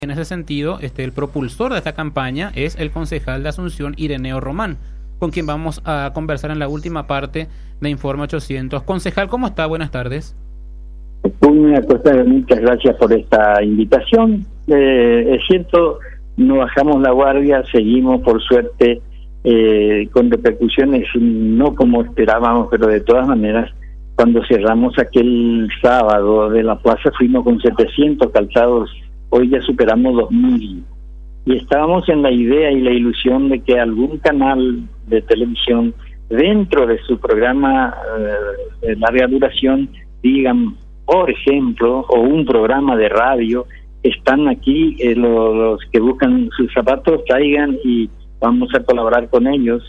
En ese sentido, el propulsor de esta campaña es el concejal de Asunción, Ireneo Román, con quien vamos a conversar en la última parte de Informe 800. Concejal, ¿cómo está? Buenas tardes. Muchas gracias por esta invitación. Es cierto, no bajamos la guardia, seguimos por suerte con repercusiones no como esperábamos, pero de todas maneras, cuando cerramos aquel sábado de la plaza fuimos con 700 calzados. Hoy ya superamos 2.000 y estábamos en la idea y la ilusión de que algún canal de televisión dentro de su programa de larga duración digan, por ejemplo, o un programa de radio, están aquí los que buscan sus zapatos, traigan y vamos a colaborar con ellos.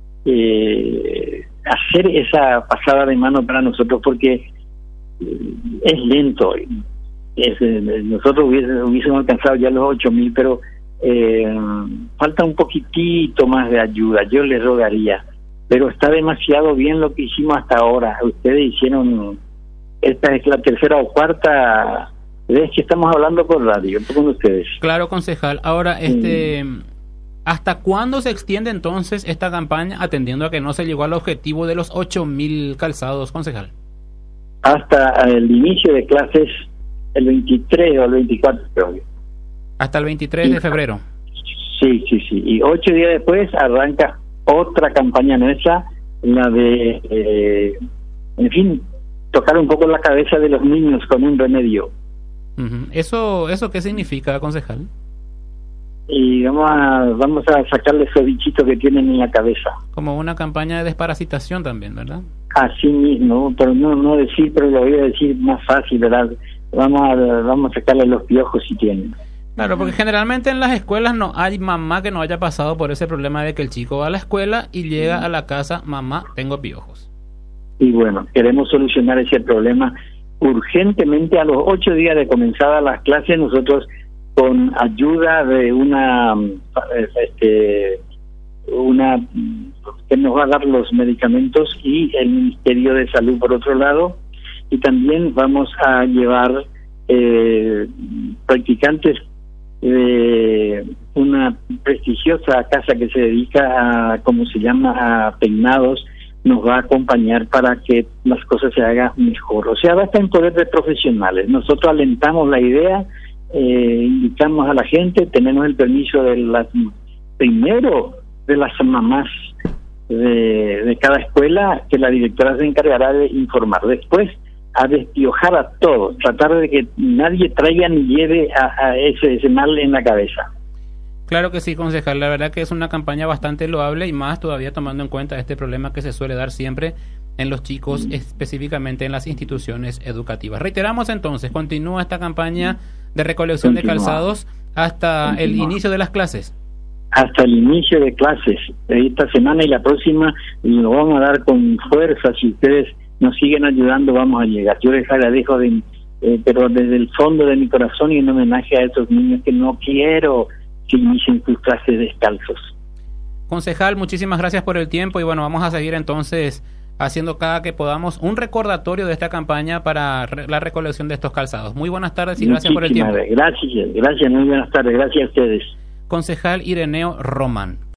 Hacer esa pasada de mano para nosotros porque es lento. Nosotros hubiésemos alcanzado ya los 8.000, pero falta un poquitito más de ayuda. Yo les rogaría, pero está demasiado bien lo que hicimos hasta ahora. Ustedes hicieron, esta es la tercera o cuarta vez que estamos hablando por radio con ustedes. Claro, concejal. Ahora, ¿hasta cuándo se extiende entonces esta campaña, atendiendo a que no se llegó al objetivo de los 8.000 calzados, concejal? Hasta el inicio de clases, el 23 o el 24, creo. Hasta el 23 de febrero. Sí. Y 8 días después arranca otra campaña nuestra, la de, en fin, tocar un poco la cabeza de los niños con un remedio. ¿Eso qué significa, concejal? Y vamos a sacarle esos bichitos que tienen en la cabeza. Como una campaña de desparasitación también, ¿verdad? Así mismo, pero no decir, pero lo voy a decir más fácil, ¿verdad? Vamos a sacarle los piojos si tienen. Claro, porque generalmente en las escuelas no hay mamá que no haya pasado por ese problema de que el chico va a la escuela y llega a la casa, mamá, tengo piojos. Y bueno, queremos solucionar ese problema urgentemente. A los 8 días de comenzadas las clases, nosotros con ayuda de una que nos va a dar los medicamentos y el Ministerio de Salud por otro lado, y también vamos a llevar practicantes de una prestigiosa casa que se dedica a, ¿cómo se llama?, a peinados, nos va a acompañar para que las cosas se hagan mejor. O sea, va a estar en poder de profesionales. Nosotros alentamos la idea, invitamos a la gente, tenemos el permiso de primero de las mamás de cada escuela, que la directora se encargará de informar. Después, a despiojar a todos, tratar de que nadie traiga ni lleve a ese mal en la cabeza. Claro que sí, concejal. La verdad que es una campaña bastante loable y más todavía tomando en cuenta este problema que se suele dar siempre en los chicos, específicamente en las instituciones educativas. Reiteramos entonces, continúa esta campaña de recolección de calzados hasta el inicio de las clases. Hasta el inicio de clases. Esta semana y la próxima lo vamos a dar con fuerza. Si ustedes nos siguen ayudando, vamos a llegar. Yo les agradezco, pero desde el fondo de mi corazón y en homenaje a esos niños que no quiero que inicien sus clases descalzos. Concejal, muchísimas gracias por el tiempo y bueno, vamos a seguir entonces haciendo cada que podamos un recordatorio de esta campaña para la recolección de estos calzados. Muy buenas tardes y gracias por el tiempo. Gracias, muy buenas tardes, gracias a ustedes. Concejal Ireneo Román.